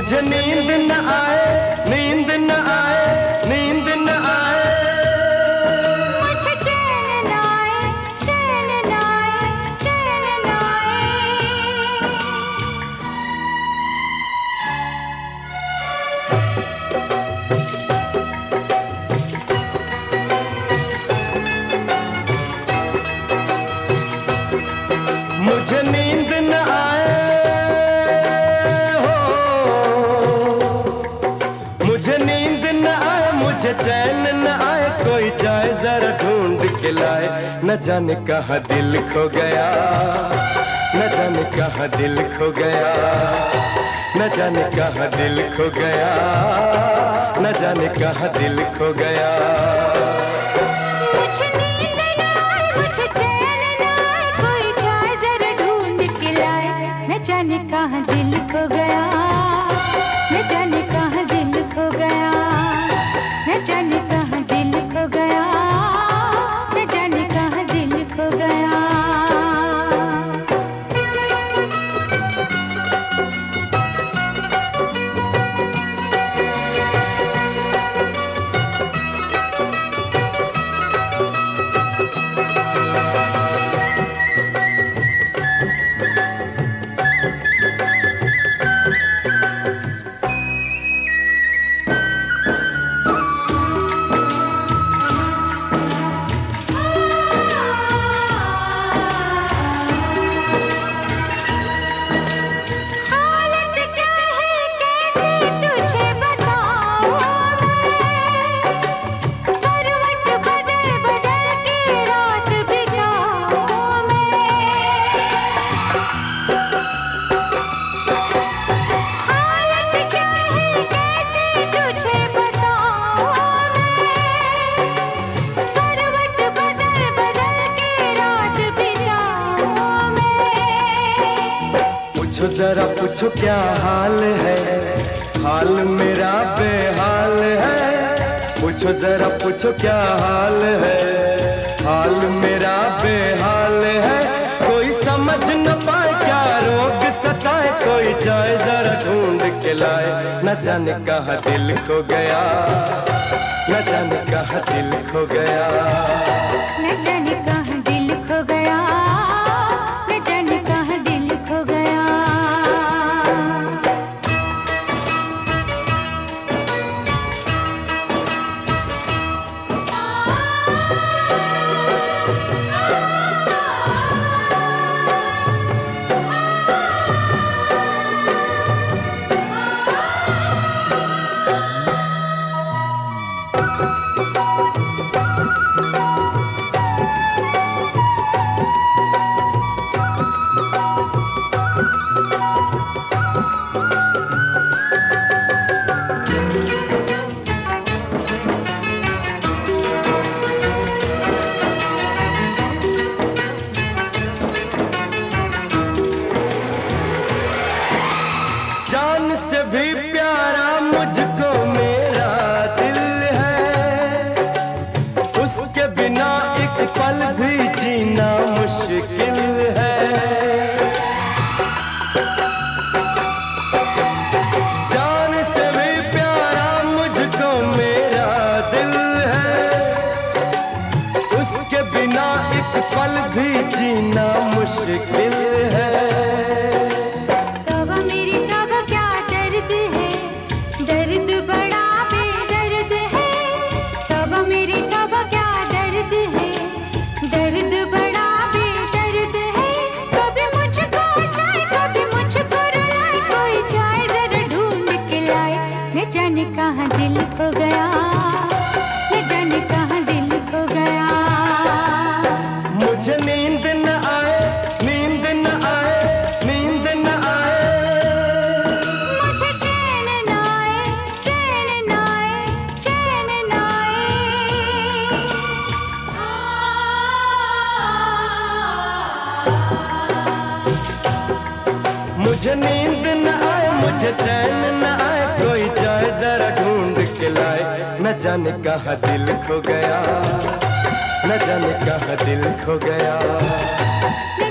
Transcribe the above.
मुझे नींद न आए, नींद न आए, नींद न आए, मुझे चैन न आए, चैन न आए, चैन न आए। मुझे नींद न आए, मुझे नींद न आए, मुझे चैन न आए, कोई जाए जरा ढूंढ के लाए। न जाने कहाँ दिल खो गया, न जाने कहाँ दिल खो गया, न जाने कहाँ दिल खो गया, न जाने कहाँ दिल खो गया। मुझे नींद न आए, मुझे चैन न आए, कोई जाए जरा ढूंढ के लाए। न जाने कहाँ दिल खो गया, न जाने कहाँ दिल खो गया, न जाने कहाँ दिल खो गया, न जाने कहाँ दिल खो गया। पूछो जरा पूछो क्या हाल है, हाल मेरा बेहाल है। पूछो जरा पूछो क्या हाल है, हाल मेरा बेहाल है। कोई समझ न पाए क्या रोग सताए, कोई जाए जरा ढूंढ के लाए। न जाने कहाँ दिल खो गया, न जाने कहाँ दिल खो गया, न जाने कहाँ दिल खो गया, न जाने कहाँ दिल खो गया। जान से भी प्यारा मुझको मेरा दिल है, उसके बिना एक पल भी जीना मुश्किल है। जान से भी प्यारा मुझको मेरा दिल है, उसके बिना एक पल भी जीना मुश्किल है। दर्द बड़ा बेदर्द है, तब मेरे तब क्या दर्द है, दर्द बड़ा बेदर्द है। कभी मुझको हंसाए, कभी मुझको रुलाए, कोई जाए जरा ढूंढ के लाए। न जाने कहाँ दिल खो गया, न जाने कहाँ दिल खो गया। मुझे नींद न आए, नींद न आए, नींद न आए, मुझे चैन न आए, चैन न आए, चैन न आए। मुझे नींद न आए, मुझे चैन न आए, कोई जाए जरा ढूंढ के लाए। न जाने कहाँ दिल खो गया, न जाने कहाँ दिल खो गया।